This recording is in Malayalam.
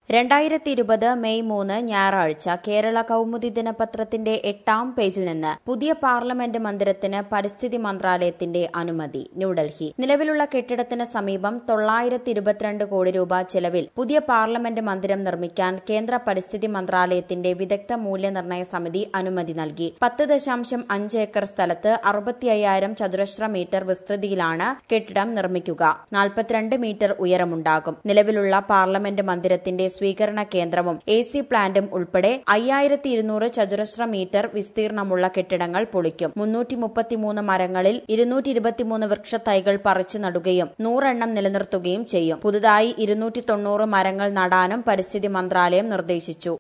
2020 മെയ് 3 ഞായറാഴ്ച കേരള കൗമുദി ദിനപത്രത്തിന്റെ 8-ാം പേജിൽ നിന്ന് പുതിയ പാർലമെന്റ് മന്ദിരത്തിന് പരിസ്ഥിതി മന്ത്രാലയത്തിന്റെ അനുമതി. ന്യൂഡൽഹി. നിലവിലുള്ള കെട്ടിടത്തിന് സമീപം 922 കോടി രൂപ ചെലവിൽ പുതിയ പാർലമെന്റ് മന്ദിരം നിർമ്മിക്കാൻ കേന്ദ്ര പരിസ്ഥിതി മന്ത്രാലയത്തിന്റെ വിദഗ്ധ മൂല്യനിർണ്ണയ സമിതി അനുമതി നൽകി. 10.5 ഏക്കർ സ്ഥലത്ത് 65,000 ചതുരശ്ര മീറ്റർ വിസ്തൃതിയിലാണ് കെട്ടിടം നിർമ്മിക്കുക. 42 മീറ്റർ ഉയരമുണ്ടാകും. നിലവിലുള്ള പാർലമെന്റ് മന്ദിരത്തിന്റെ സ്വീകരണ കേന്ദ്രവും AC പ്ലാന്റും ഉൾപ്പെടെ 5200 ചതുരശ്ര മീറ്റർ വിസ്തീർണമുള്ള കെട്ടിടങ്ങൾ പൊളിക്കും. 333 മരങ്ങളിൽ 223 വൃക്ഷത്തൈകൾ പറിച്ചു നടുകയും 100 എണ്ണം നിലനിർത്തുകയും ചെയ്യും. പുതുതായി 290 മരങ്ങൾ നടാനും പരിസ്ഥിതി മന്ത്രാലയം നിർദ്ദേശിച്ചു.